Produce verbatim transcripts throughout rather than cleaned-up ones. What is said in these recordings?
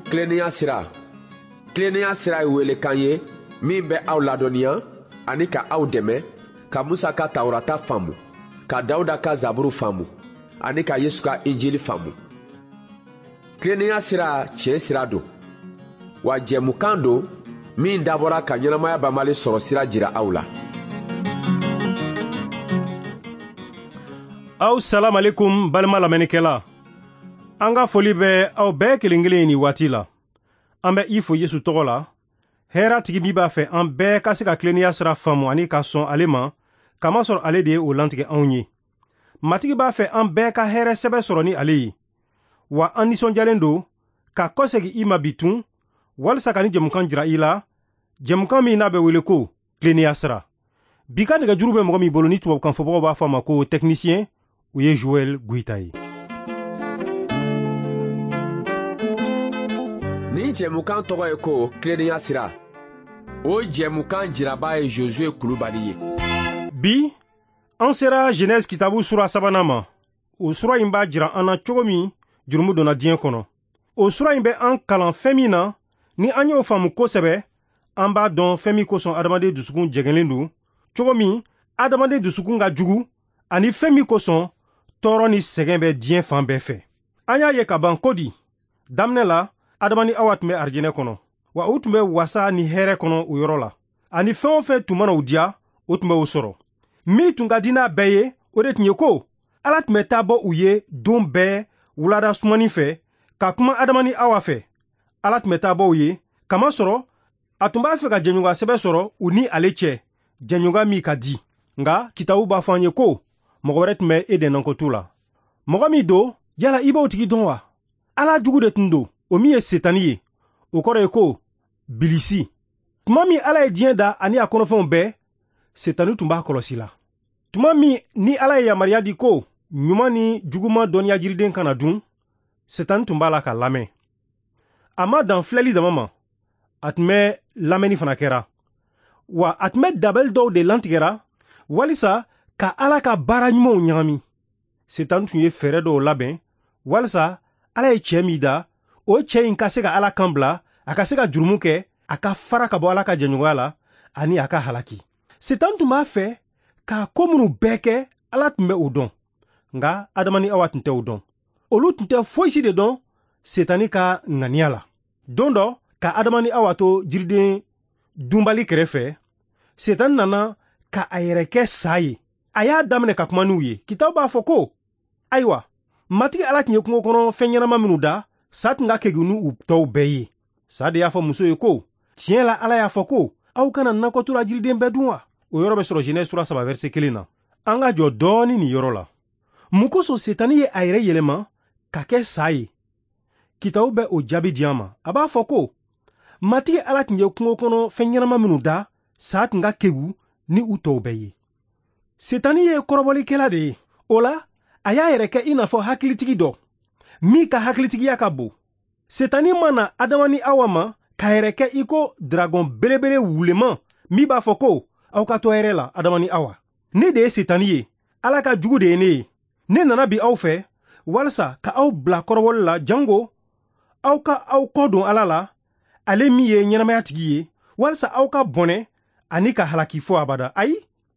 Kileniya sira. Kileniya sira ye welekan ye min bɛ aw ladɔnniya ani ka aw dɛmɛ ka Musa ka Tawurata faamu, ka Dawuda ka Zaburu faamu ani ka Yesu ka Injili faamu. Kileniya sira tiɲɛ sira don, wa jɛmukan don min dabɔra ka ɲɛnamaya banbali sɔrɔ sira jira aw la. Aw salam alaikum balima lamɛnnikɛla. An ka foli bɛ aw bɛɛ kelen kelen ni waati la. An bɛ i fo Yesu tɔgɔ la. Hɛra tigi min b'a fɛ an bɛɛ ka se ka kileniya sira faamu ani ka sɔn ale ma, kama sɔrɔ ale de ye o lantigɛ anw ye. Matigi b'a fɛ an bɛɛ ka hɛrɛ sɛbɛ sɔrɔ ni ale ye. Wa an nisɔndiyalen don ka kɔsegi i ma bi tun, walisa ka ni jɛmukan jira i la, jɛmukan min n'a bɛ wele ko kileniya sira. Bi ka nɛgɛjuru bɛ mɔgɔ min bolo ni tubabukan fɔbagaw b'a fɔ a ma ko technicien, u ye Joel Guita ye. Ni jɛmukan tɔgɔ ye ko kileniya sira. O jɛmukan jiraba ye Josue Kulubali ye. Bi, an sera Genèse kitabu sura sabanan ma. O sura in b'a jira an na cogo min jurumu donna diɲɛ kɔnɔ. O sura in bɛ an kalan fɛn min na, ni an y'o faamu kosɛbɛ, an b'a dɔn fɛn min kosɔn adamaden dusukun jɛgɛnlen don, cogo min adamaden dusukun ka jugu, ani fɛn min kosɔn tɔɔrɔ ni sɛgɛn bɛ diɲɛ fan bɛɛ fɛ. An y'a ye ka ban ko di, daminɛ la, Adama ni Awa tun bɛ arijinɛ kɔnɔ, wa u tun bɛ wasa ni hɛrɛ kɔnɔ o yɔrɔ la. Ani fɛn o fɛn tun mana u diya, o tun bɛ o sɔrɔ. Min tun ka di n'a bɛɛ ye, o de tun ye ko, Ala tun bɛ taa bɔ u ye don bɛɛ wulada sumani fɛ, ka kuma Adama ni Awa fɛ. Ala tun bɛ taa bɔ u ye, kama sɔrɔ, a tun b'a fɛ ka jɛɲɔgɔn sɛbɛ sɔrɔ u ni ale cɛ, jɛɲɔgɔn min ka di. Nka kitabu b'a fɔ an ye ko, mɔgɔ wɛrɛ tun bɛ Eden nɔnkɔtu la. Mɔgɔ min don, yala i b'o tigi dɔn wa? Ala jugu de tun don. O min ye Setani ye, o kɔrɔ ye ko Bilisi. Tuma min Ala ye diɲɛ da ani a kɔnɔfɛnw bɛɛ, Setani tun b'a kɔlɔsi la. Tuma min ni Ala ye yamariya di ko ɲuman ni juguman dɔnniya jiriden kana dun, Setani tun b'a la ka lamɛn. A ma dan filɛli dama ma, a tun bɛ lamɛnni fana kɛra. Wa a tun bɛ dabali dɔw de lantigɛra, walisa ka Ala ka baara ɲumanw ɲagami. Setani tun ye fɛɛrɛ dɔw labɛn, walisa Ala ye cɛ min da, o cɛ in ka se ka Ala kan bila, a ka se ka jurumu kɛ, a ka fara ka bɔ Ala ka jɛɲɔgɔnya la, ani a ka halaki. Setani tun b'a fɛ k'a ko minnu bɛɛ kɛ, Ala tun bɛ o dɔn. Nka Adama ni Awa tun tɛ o dɔn. Olu tun tɛ foyisi de dɔn Setani ka ŋaniya la. Don dɔ, ka Adama ni Awa to jiriden dunbali kɛrɛfɛ, Setani nana ka a yɛrɛ kɛ sa ye. A y'a daminɛ ka kuma n'u ye. Kitabu b'a fɔ ko, ayiwa, matigi Ala tun ye kungo kɔnɔ fɛn ɲɛnama minnu da, sa tun ka kegu n'u tɔw bɛɛ ye. Sa de y'a fɔ muso ye ko, tiɲɛ la Ala y'a fɔ ko, aw kana nakɔtula jiriden bɛɛ dun wa? O yɔrɔ bɛ sɔrɔ Genèse sura saba verset kelen na. An ka jɔ dɔɔni nin yɔrɔ la. Mun kosɔn Setani ye a yɛrɛ yɛlɛma ka kɛ sa ye? Kitabu bɛ o jaabi di an ma. A b'a fɔ ko, matigi Ala tun ye kungo kɔnɔ fɛn ɲɛnama minnu da, sa tun ka kegu ni u tɔw bɛɛ ye. Setani ye kɔrɔbɔlikɛla de ye. O la, a y'a yɛrɛ kɛ i n'a fɔ hakilitigi dɔ, min ka hakilitigiya ka bon. Setani mana Adama ni Awa ma k'a yɛrɛ kɛ i ko dragon belebele wuleman min b'a fɔ ko aw ka to hɛrɛ la, Adama ni Awa. Ne de ye Setani ye, Ala ka jugu de ye ne ye. Ne nana bi aw fɛ, walisa ka aw bila kɔrɔbɔli la jango aw ka aw kɔ don Ala la, ale min ye ɲɛnamaya tigi ye, walisa aw ka bɔnɛ ani ka halaki fo abada. Ayi,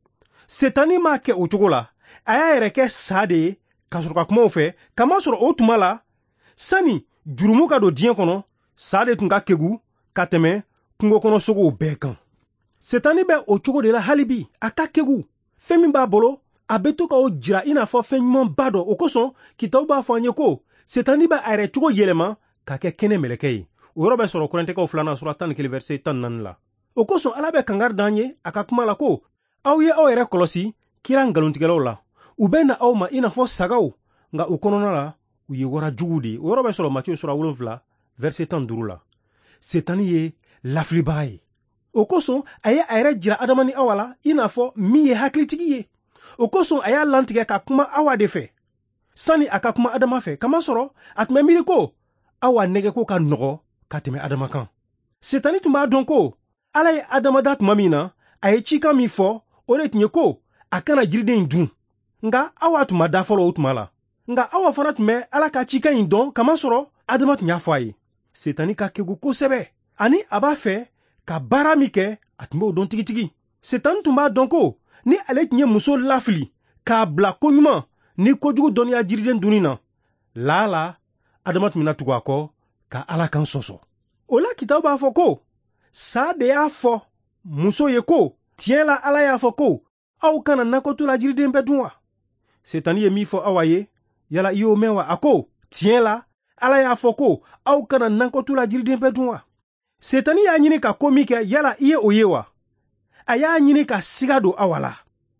Setani m'a kɛ o cogo la. A y'a yɛrɛ kɛ sa de ye ka sɔrɔ ka kumaw fɛ, kama sɔrɔ o tuma la, sani jurumu ka don diɲɛ kɔnɔ, sa de tun ka kegu ka tɛmɛ kungo kɔnɔ sogow bɛɛ kan. Setani bɛ o cogo de la hali bi, a ka kegu. Fɛn min b'a bolo, a bɛ to ka o jira i n'a fɔ fɛn ɲuman ba dɔ. O kosɔn, kitabu b'a fɔ an ye ko, Setani bɛ a yɛrɛ cogo yɛlɛma ka kɛ kɛnɛ mɛlɛkɛ ye. O yɔrɔ bɛ sɔrɔ Korintɛkaw filanan sura tan ni kelen verset tan ni naani la. O kosɔn Ala bɛ kangari d'an ye a ka kuma la ko, aw ye aw yɛrɛ kɔlɔsi kira ngalontigɛlaw la. U bɛ na aw ma i n'a fɔ sagaw, nka u kɔnɔna la, u ye wara jugu de ye. O yɔrɔ bɛ sɔrɔ Matthieu sura wolonwula verset tan ni duuru la. Setani ye lafilibaga ye. O kosɔn a ye a yɛrɛ jira Adama ni Awa la i n'a fɔ min ye hakilitigi ye. O kosɔn a y'a lantigɛ ka kuma Awa de fɛ, sani a ka kuma Adama fɛ. Kama sɔrɔ a tun bɛ miiri ko Awa nɛgɛko ka nɔgɔ ka tɛmɛ Adama kan. Setani tun b'a dɔn ko Ala ye Adama da tuma min na, a ye cikan min fɔ, o de tun ye ko a kana jiriden in dun. Nka Awa tun ma da fɔlɔ o tuma la. Nka Awa fana tun bɛ Ala ka cikan in dɔn, kama sɔrɔ Adama tun y'a fɔ a ye. Setani ka kegu kosɛbɛ ani a b'a fɛ ka baara min kɛ a tun b'o dɔn tigitigi. Setani tun b'a dɔn ko ni ale tun ye muso lafili k'a bila koɲuman ni kojugu dɔnniya jiriden dunni na, laa la adama tun bɛna tugu a kɔ ka Ala kan sɔsɔ. O la kitabu b'a fɔ ko sa de y'a fɔ muso ye ko tiɲɛ la Ala y'a fɔ ko aw kana nakɔto la jiriden bɛɛ dun wa? Setani ye min fɔ aw ye, yala i y'o mɛn wa? A ko tiɲɛ la Ala y'a fɔ ko aw kana nakɔto la jiriden bɛɛ dun wa? Setani y'a ɲini ka ko min kɛ, yala i ye o ye wa? A y'a ɲini ka siga don aw la.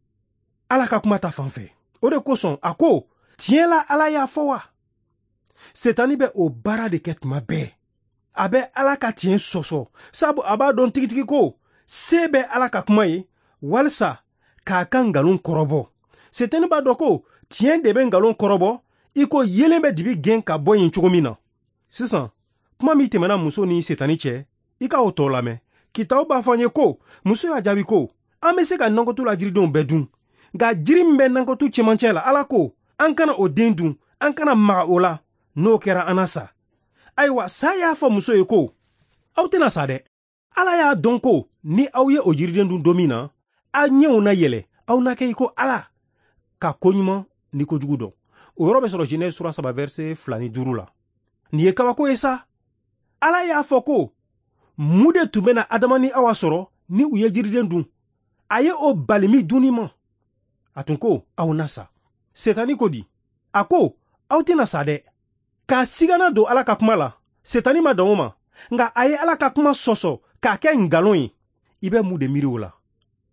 Ala ka kuma ta fan fɛ. O de kosɔn a ko tiɲɛ la Ala y'a fɔ wa? Setani bɛ o baara de kɛ tuma bɛɛ. A bɛ Ala ka tiɲɛ sɔsɔ, sabu a b'a dɔn tigitigi ko se bɛ Ala ka kuma ye walisa k'a ka nkalon kɔrɔbɔ. Setani b'a dɔn ko tiɲɛ de bɛ nkalon kɔrɔbɔ i ko yelen bɛ dibi gɛn ka bɔ yen cogo min na. Sisan kuma min tɛmɛna muso ni Setani cɛ, i ka o tɔ lamɛn. Kitabu b'a fɔ an ye ko muso y'a jaabi ko an bɛ se ka nakɔto la jiridenw bɛɛ dun, nka jiri min bɛ nakɔto cɛmancɛ la, Ala ko an kana o den dun, an kana maga o la, n'o kɛra an na sa. Ayiwa, sa y'a fɔ muso ye ko aw tɛna sa dɛ. Ala y'a dɔn ko ni aw ye o jiriden dun don min na, aw ɲɛw na yɛlɛ, aw na kɛ i ko Ala ka koɲuman ni kojugu dɔn. O yɔrɔ bɛ sɔrɔ Genèse sura saba verset fila ni duuru la. Nin ye kabako ye sa. Ala y'a fɔ ko mun de tun bɛna Adama ni Awa sɔrɔ ni u ye jiriden dun? A ye o bali min dunni ma. A tun ko aw na sa. Setani ko di? A ko aw tɛna sa dɛ. K'a sigana don Ala ka kuma la, Setani ma dan o ma, nka a ye Ala ka kuma sɔsɔ k'a kɛ ngalon ye. I bɛ mun de miiri o la?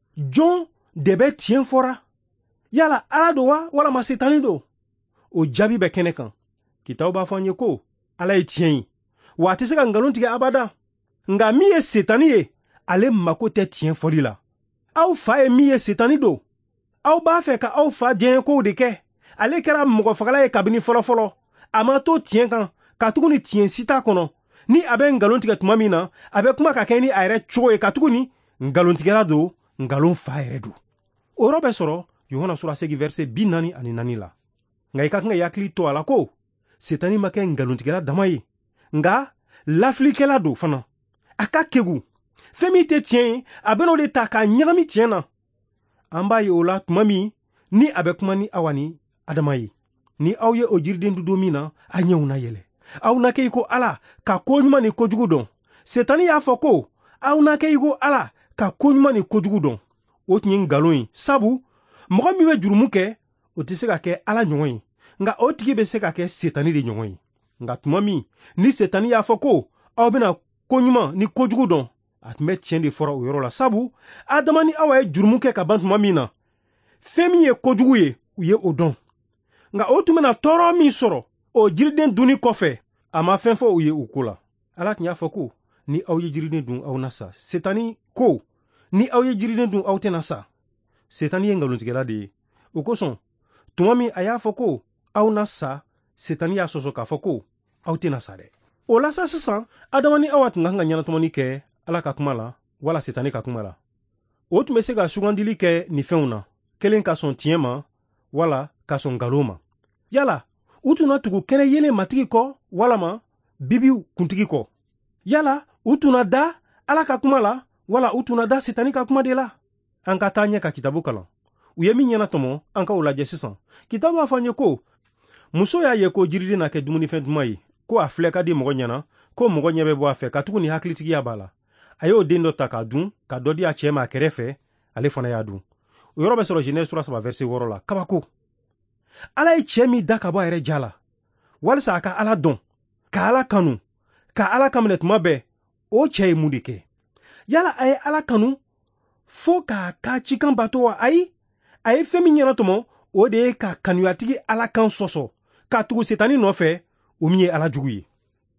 Jɔn de bɛ tiɲɛ fɔra? Yala Ala don wa walama Setani don? O jaabi bɛ kɛnɛ kan. Kitabu b'a fɔ an ye ko Ala ye tiɲɛ ye, wa a tɛ se ka ngalon tigɛ abada. Nka min ye Setani ye, ale mako tɛ tiɲɛ fɔli la. Aw fa ye min ye Setani don. Aw b'a fɛ ka aw fa diɲɛ kow de kɛ. Ale kɛra mɔgɔfagala ye kabini fɔlɔfɔlɔ. A ma to tiɲɛ kan, ka tugu ni tiɲɛ si t'a kɔnɔ. Ni a bɛ ngalon tigɛ tuma min na, a bɛ kuma ka kɛ ni a yɛrɛ cogo ye, ka tugu ni ngalontigɛla don, ngalon fa yɛrɛ don. O yɔrɔ bɛ sɔrɔ Yohana sura segin verset bi naani ani naani la. Nka i ka kan ka yakili to a la ko Setani ma kɛ ngalontigɛla dama ye, nka lafilikɛla don fana. A ka kegu. Fɛn min tɛ tiɲɛ ye, a bɛna o de ta k'a ɲagami tiɲɛ na. An b'a ye o la tuma min ni a bɛ kuma ni Awa ni Adama ye. Ni aw ye o jiriden dun don min na, a ɲɛw na yɛlɛ. Aw na kɛ i ko Ala ka ko ɲuman ni kojugu dɔn. Setani y'a fɔ ko aw na kɛ i ko Ala ka ko ɲuman ni kojugu dɔn. O tun ye ngalon ye, sabu mɔgɔ min bɛ jurumu kɛ, o tɛ se ka kɛ Ala ɲɔgɔn ye, nka o tigi bɛ se ka kɛ Setani de ɲɔgɔn ye. Nka tuma min ni Setani y'a fɔ ko aw bɛna ko ɲuman ni kojugu dɔn, a tun bɛ tiɲɛ de fɔra o yɔrɔ la, sabu Adama ni Awa ye jurumu kɛ ka ban tuma min na, fɛn min ye kojugu ye, u ye o dɔn. Nka o tun bɛna tɔɔrɔ min sɔrɔ o jiriden dunni kɔfɛ, a ma fɛn fɔ u ye o ko la. Ala tun y'a fɔ ko ni aw ye jiriden dun aw na sa. Setani ko ni aw ye jiriden dun aw tɛna sa. Setani ye ngalontigɛla de ye. O kosɔn tuma min a y'a fɔ ko aw na sa, Setani y'a sɔsɔ k'a fɔ ko aw tɛna sa dɛ. O la sa sisan Adama ni Awa tun ka kan ka ɲɛnatɔmɔni kɛ Ala ka kuma la wala Setani ka kuma la. O tun bɛ se ka sugandili kɛ nin fɛnw na, kelen ka sɔn tiɲɛ ma wala ka sɔn ngalon ma. Yala u tuna tugu kɛnɛ yelen matigi kɔ walama bibiw kuntigi kɔ? Yala u tuna da Ala ka kuma la wala u tuna da Setani ka kuma de la? An ka taa ɲɛ ka kitabu kalan. U ye min ɲɛnatɔmɔ an ka o lajɛ sisan. Kitabu b'a fɔ an ye ko muso y'a ye ko jiriden na kɛ dumunifɛn duman ye, ko a filɛ ka di mɔgɔ ɲɛna, ko mɔgɔ ɲɛ bɛ bɔ a fɛ, ka tugu ni hakilitigiya b'a la. A y'o den dɔ ta k'a dun, ka dɔ di a cɛ ma a kɛrɛfɛ, ale fana y'a dun. O yɔrɔ bɛ sɔrɔ Genèse sura saba verset wɔɔrɔ la. Kabako. Ala ye cɛ min da ka bɔ a yɛrɛ ja la, walisa a ka Ala dɔn, ka Ala kanu, ka Ala kaminɛ tuma bɛɛ, o cɛ ye mun de kɛ? Yala a ye Ala kanu fo k'a ka cikan bato wa? Ayi, a ye fɛn min ɲɛnatɔmɔ, o de ye ka kanuyatigi Ala kan sɔsɔ, ka tugu Setani nɔfɛ, o min ye Ala jugu ye.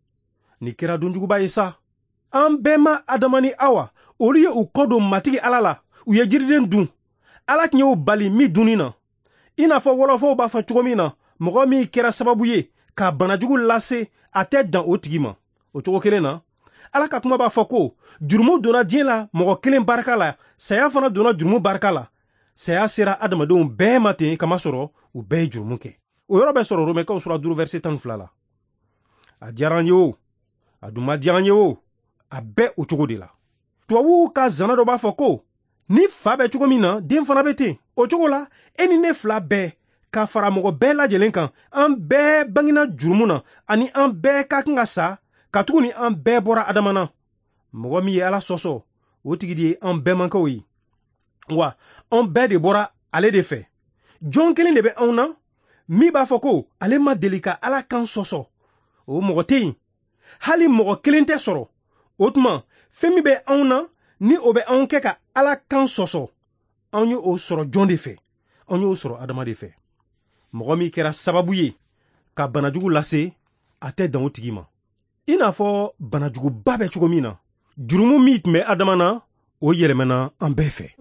Ni kɛra donjuguba ye sa. An bɛɛ ma Adama ni Awa, olu ye u kɔ don matigi Ala la, u ye jiriden dun. Ala tun y'o bali min dunni na. I n'a fɔ wɔlɔfɔw b'a fɔ cogo min na, mɔgɔ min kɛra sababu ye ka banajugu lase, a tɛ dan o tigi ma. O cogo kelen na, Ala ka kuma b'a fɔ ko jurumu donna diɲɛ la mɔgɔ kelen barika la, saya fana donna jurumu barika la. Saya sera adamadenw bɛɛ ma ten, kama sɔrɔ u bɛɛ ye jurumu kɛ. O yɔrɔ bɛ sɔrɔ Romɛkaw sura duuru verset tan ni fila la. A diyara an ye o, a dun ma diya an ye o a bɛɛ o cogo de la tubabuw ka zana dɔ b'a fɔ ko ni fa bɛ cogo min na den fana bɛ ten o cogo la e ni ne fila bɛɛ ka fara mɔgɔ bɛɛ lajɛlen kan an bɛɛ bangina jurumu na ani an bɛɛ ka kan ka sa ka tugu ni an bɛɛ bɔra adama na mɔgɔ min ye ala sɔsɔ o tigi de ye an bɛɛ mankaw ye wa an bɛɛ de bɔra ale de fɛ jɔn kelen de bɛ anw na min b'a fɔ ko ale ma deli ka ala kan sɔsɔ o mɔgɔ tɛ yen hali mɔgɔ kelen tɛ sɔrɔ o tuma fɛn min bɛ anw na ni o bɛ anw kɛ ka ala kan sɔsɔ anw ye o sɔrɔ jɔn de fɛ anw y'o sɔrɔ adama de fɛ mɔgɔ min kɛra sababu ye ka banajugu lase a tɛ dan o tigi ma i n'a fɔ banajuguba bɛ cogo min na jurumu min tun bɛ adama na o yɛlɛmɛna an bɛɛ fɛ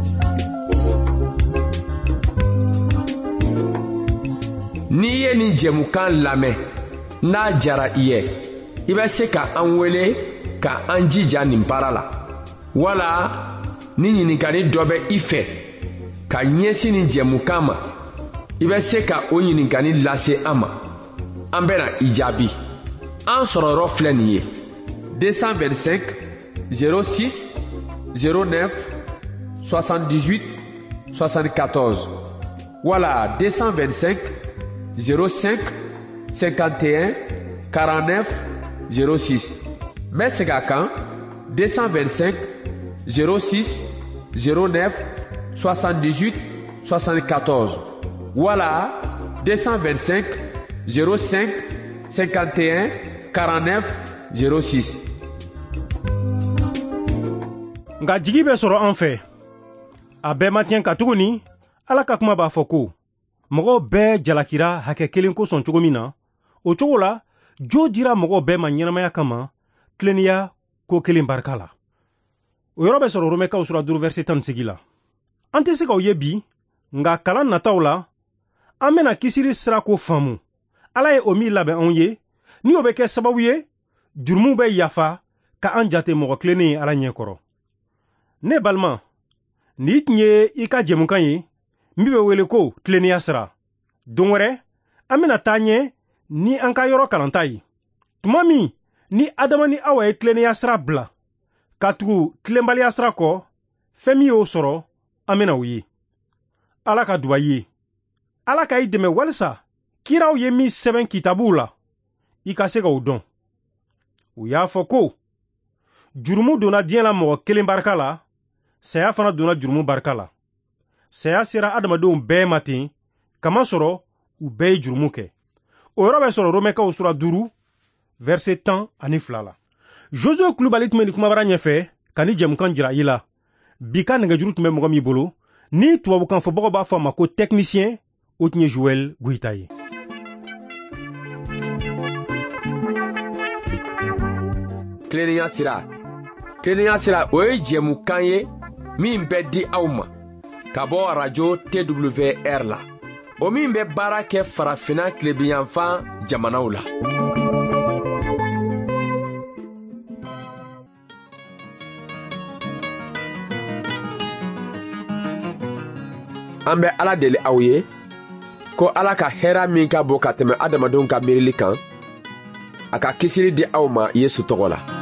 n'i ye nin jɛmukan lamɛn n'a jara i ye i bɛ se ka an wele ka an jija nin baara la wala ni ɲininkali dɔ bɛ i fɛ ka ɲɛsin nin jɛmukan ma i bɛ se ka o ɲininkali lase an ma an bɛna i jaabi an sɔrɔyɔrɔ filɛ nin ye deux cent vingt-cinq zéro six zéro neuf soixante-dix-huit soixante-quatorze wala deux cent vingt-cinq zéro cinq cinquante et un quarante-neuf zéro six n bɛ segin a kan deux cent vingt-cinq zéro six zéro neuf soixante-dix-huit soixante-quatorze wala deux cent vingt-cinq zéro cinq cinquante et un quarante-neuf zéro six. nka jigi bɛ sɔrɔ an fɛ a bɛɛ ma tiɲɛ ka tuguni ala ka kuma b'a fɔ ko mɔgɔw bɛɛ jalakira hakɛ kelen kosɔn cogo min na o cogo la jo dira mɔgɔw bɛɛ ma ɲɛnamaya kama tilennenya ko kelen barika la o yɔrɔ bɛ sɔrɔ romɛkaw sura duuru verset tan ni segin la an tɛ se k'aw ye bi nka kalan nataw la an bɛna kisiri sira ko faamu ala ye o min labɛn anw ye ni o bɛ kɛ sababu ye jurumu bɛ yafa ka an jate mɔgɔ tilennen ye ala ɲɛ kɔrɔ ne balima ni tun ye i ka jɛmukan ye min bɛ wele ko tilennenya sira don wɛrɛ an bɛna taa ɲɛ ni an ka yɔrɔ kalanta ye tuma min ni adama ni awa ye tilennenya sira bila ka tugu tilenbaliya sira kɔ fɛn min y'o sɔrɔ an bɛna o ye ala ka duba ye ala ka i dɛmɛ walisa kiraw ye min sɛbɛn kitabuw la i ka se ka o dɔn u y'a fɔ ko jurumu donna diɲɛ la mɔgɔ kelen barika la saya fana donna jurumu barika la saya sera adamadenw bɛɛ ma ten kamasɔrɔ u bɛɛ ye jurumu kɛ o yɔrɔ bɛ sɔrɔ romɛkaw sura duuru verset tan ani fila la josue kulubali tun bɛ nin kumabara ɲɛfɛ ka ni jɛmukan jira i la bi ka nɛgɛjuru tun bɛ mɔgɔ min bolo ni tubabukan fɔbagaw b'a fɔ a ma ko technicien o tun ye joel guyita ye tilennenya sira tilennenya sira o ye jɛmukan ye min bɛ di aw ma ka bɔ radio T W R la o min bɛ baara kɛ farafinna tilebiyanfan jamanaw la an bɛ ala deli aw ye ko ala ka hɛra min ka bon ka tɛmɛ adamadenw ka miirili kan a ka kisiri di aw ma yesu tɔgɔ la